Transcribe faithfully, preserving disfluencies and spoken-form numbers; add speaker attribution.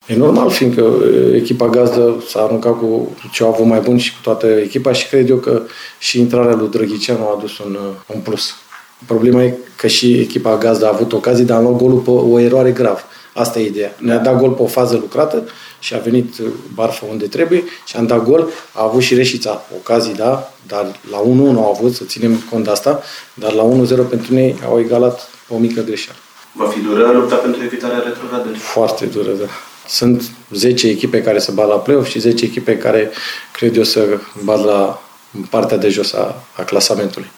Speaker 1: E normal, fiindcă echipa gazdă s-a aruncat cu ce au avut mai bun și cu toată echipa și cred eu că și intrarea lui Drăghiceanu a adus un, un plus. Problema e că și echipa gazdă a avut ocazii, dar a luat golul pe o eroare gravă. Asta e ideea. Ne-a dat gol pe o fază lucrată și a venit Barfa unde trebuie și am dat gol. A avut și Reșița ocazii, da, dar la unu unu au avut, să ținem cont de asta, dar la unu zero pentru ei au egalat o mică greșeală.
Speaker 2: Va fi dură lupta pentru evitarea retrogradării?
Speaker 1: Foarte dură, da. Sunt zece echipe care se bat la play-off și zece echipe care cred eu să bat la partea de jos a, a clasamentului.